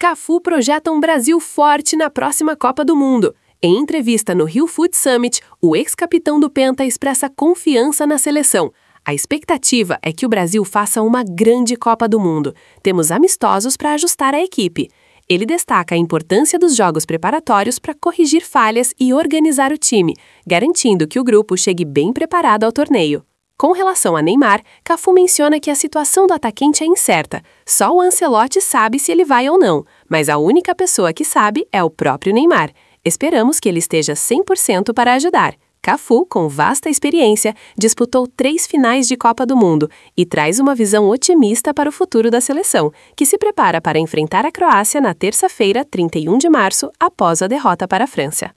Cafu projeta um Brasil forte na próxima Copa do Mundo. Em entrevista no Rio Food Summit, o ex-capitão do Penta expressa confiança na seleção. A expectativa é que o Brasil faça uma grande Copa do Mundo. Temos amistosos para ajustar a equipe. Ele destaca a importância dos jogos preparatórios para corrigir falhas e organizar o time, garantindo que o grupo chegue bem preparado ao torneio. Com relação a Neymar, Cafu menciona que a situação do atacante é incerta. Só o Ancelotti sabe se ele vai ou não, mas a única pessoa que sabe é o próprio Neymar. Esperamos que ele esteja 100% para ajudar. Cafu, com vasta experiência, disputou 3 finais de Copa do Mundo e traz uma visão otimista para o futuro da seleção, que se prepara para enfrentar a Croácia na terça-feira, 31 de março, após a derrota para a França.